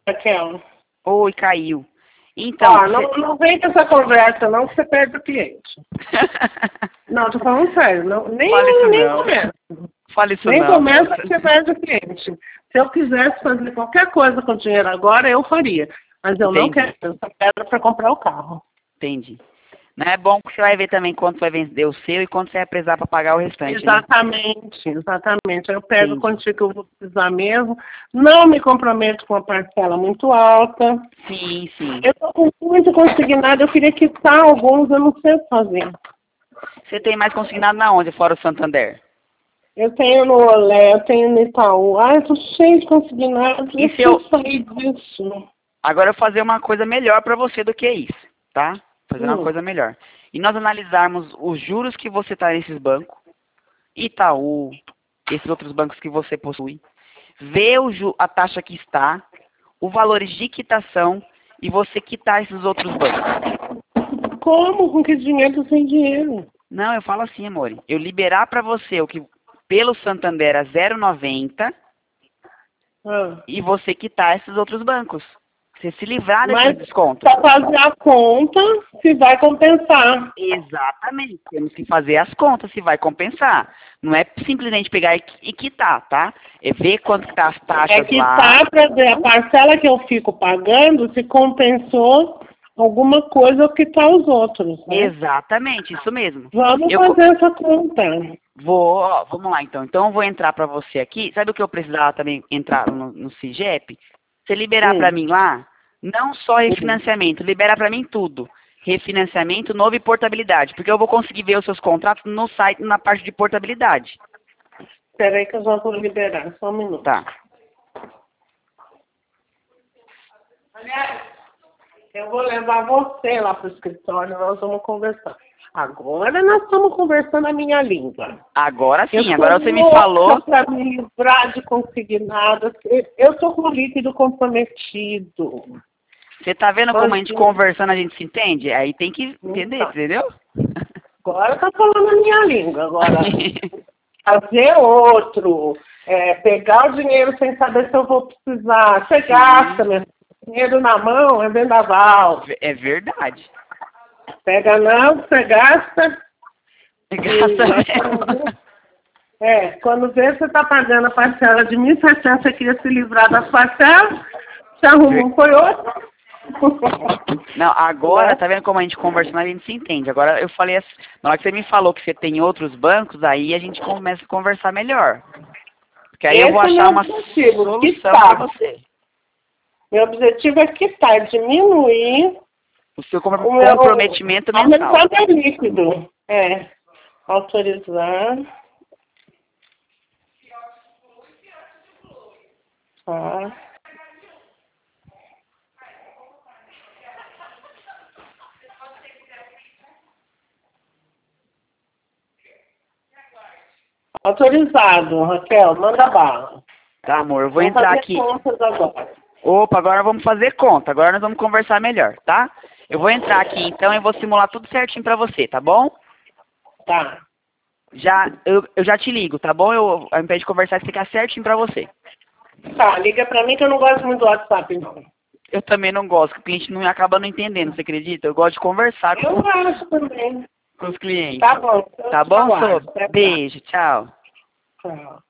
Raquel. Oi, caiu. Então, Ó, não vem com essa conversa não, que você perde o cliente. Não, tô falando sério. Não, nem começa. Fale isso Nem não. começa que você perde o cliente. Se eu quisesse fazer qualquer coisa com dinheiro agora, eu faria. Mas eu não quero. Eu só quero para comprar o carro. Entendi. Não é bom que você vai ver também quanto vai vender o seu e quanto você vai precisar para pagar o restante. Exatamente, né? Exatamente. Eu pego quanto que eu vou precisar mesmo. Não me comprometo com uma parcela muito alta. Sim, sim. Eu estou com muito consignado, eu queria quitar alguns, eu não sei fazer. Você tem mais consignado na onde, fora o Santander? Eu tenho no Olé, eu tenho no Itaú. Ah, eu tô cheio de consignado. E se eu sair disso? Agora eu vou fazer uma coisa melhor para você do que isso, tá? Fazer uma coisa melhor. E nós analisarmos os juros que você está nesses bancos, Itaú, esses outros bancos que você possui, ver a taxa que está, o valor de quitação e você quitar esses outros bancos. Como? Com que dinheiro sem dinheiro? Não, eu falo assim, amor. Eu liberar para você o que pelo Santander a 0,90 e você quitar esses outros bancos. Você se livrar desses descontos. Para fazer a conta, se vai compensar. Exatamente. Temos que fazer as contas se vai compensar. Não é simplesmente pegar e quitar, tá? É ver quanto que tá as taxas lá. É quitar para ver a parcela que eu fico pagando se compensou alguma coisa ou quitar os outros, né? Exatamente, isso mesmo. Vamos fazer essa conta. Vamos lá então. Então eu vou entrar para você aqui. Sabe o que eu precisava também entrar no CIGEP? Você liberar para mim lá, não só refinanciamento, libera para mim tudo. Refinanciamento, novo e portabilidade. Porque eu vou conseguir ver os seus contratos no site, na parte de portabilidade. Espera aí que eu já vou liberar, só um minuto. Tá. Aliás, eu vou levar você lá para o escritório, nós vamos conversar. Agora nós estamos conversando a minha língua. Agora sim, agora você me falou. Para me livrar de consignadas. Eu estou com o líquido comprometido. Você tá vendo como a gente conversando, a gente se entende? Aí tem que entender, entendeu? Agora tá falando a minha língua. Agora, fazer outro, pegar o dinheiro sem saber se eu vou precisar. Você gasta, meu dinheiro na mão, é vendaval. É verdade. Pega não, você gasta. Gasta mesmo. Quando vê, você tá pagando a parcela de 1.700, você queria se livrar das parcelas, você arrumou, foi outro. Não, agora, tá vendo como a gente conversando, a gente se entende. Agora eu falei assim, na hora que você me falou que você tem outros bancos, aí a gente começa a conversar melhor. Porque aí eu vou achar uma solução para você. Meu objetivo é quitar, diminuir o seu comprometimento mensal. Aumentar meu líquido. Autorizar. Tá. Autorizado, Raquel, manda bala. Tá, amor, eu vou entrar aqui. Agora. Opa, agora vamos fazer conta. Agora nós vamos conversar melhor, tá? Eu vou entrar aqui então e vou simular tudo certinho pra você, tá bom? Tá. Eu já te ligo, tá bom? Ao invés de conversar, ficar certinho pra você. Tá, liga pra mim que eu não gosto muito do WhatsApp, não. Eu também não gosto, que o cliente não acaba não entendendo, você acredita? Eu gosto de conversar também. Com os clientes. Tá bom. Tá bom, Sô? Beijo, tchau. Tchau.